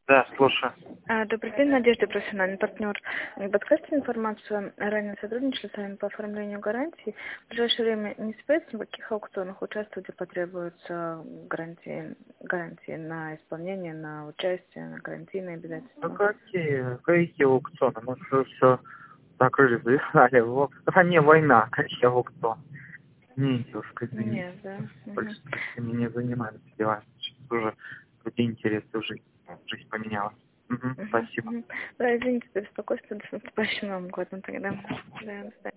Да, слушаю. Добрый день, Надежда, профессиональный партнер. Не подскажете информацию? Ранее сотрудничали с вами по оформлению гарантий. В ближайшее время не успеете в каких аукционах участвовать и потребуются гарантии на исполнение, на участие, на гарантийные Ну обязательства? какие аукционы? Мы все закрыли, зависали. В стране война, какие аукционы? Не, девушка, извините. Нет, да. Больше такими не занимаемся делами. Сейчас уже другие интересы в жизни. Жизнь поменялась. Спасибо. Да, извините за беспокойство, до наступающим Новым годом тогда. Да, до свидания.